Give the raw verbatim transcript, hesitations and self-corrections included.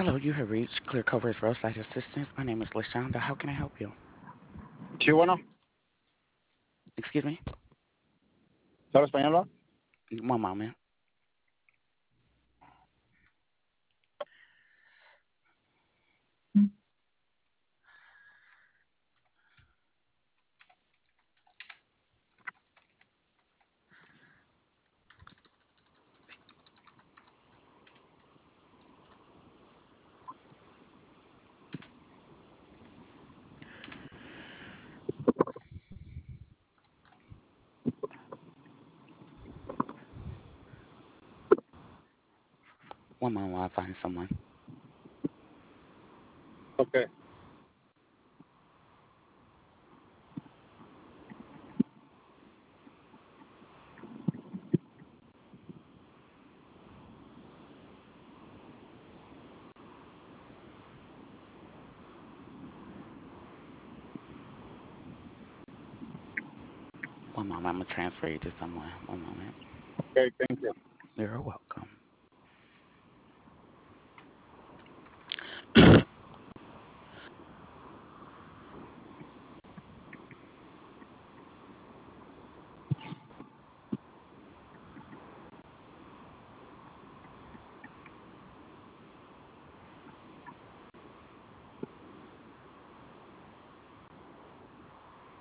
Hello, you have reached Clear Coverage Roadside Assistance. My name is Lashonda. How can I help you? Sí, bueno, Excuse me? ¿sabe español? One moment. One moment while I find someone. Ok. One moment. I'm going to transfer you to someone. One moment. Ok, thank you. You're welcome.